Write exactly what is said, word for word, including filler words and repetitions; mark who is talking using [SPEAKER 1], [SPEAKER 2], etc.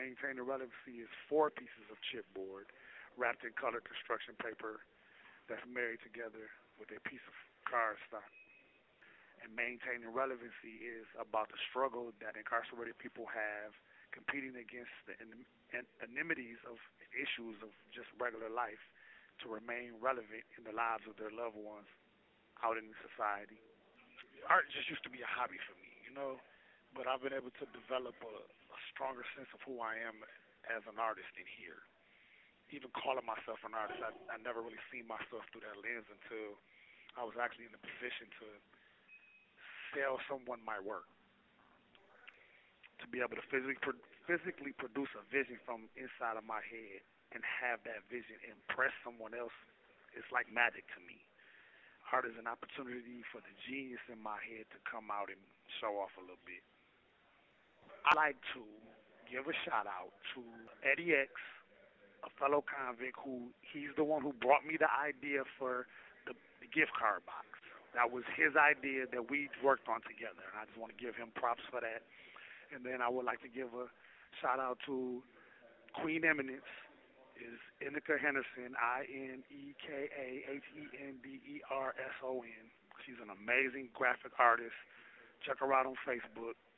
[SPEAKER 1] Maintaining relevancy is four pieces of chipboard wrapped in colored construction paper that's married together with a piece of cardstock. And maintaining relevancy is about the struggle that incarcerated people have competing against the en- en- enmities of issues of just regular life to remain relevant in the lives of their loved ones out in society. Art just used to be a hobby for me, you know, but I've been able to develop a, a stronger sense of who I am as an artist in here. Even calling myself an artist, I, I never really seen myself through that lens until I was actually in the position to sell someone my work, to be able to physically pro- physically produce a vision from inside of my head and have that vision impress someone else. It's like magic to me. Art is an opportunity for the genius in my head to come out and show off a little bit. I like to give a shout out to Eddie X, a fellow convict who he's the one who brought me the idea for the, the gift card box. That was his idea that we worked on together, and I just want to give him props for that. And then I would like to give a shout out to Queen Eminence, is Inika Henderson, I N E K A H E N D E R S O N. She's an amazing graphic artist. Check her out on Facebook.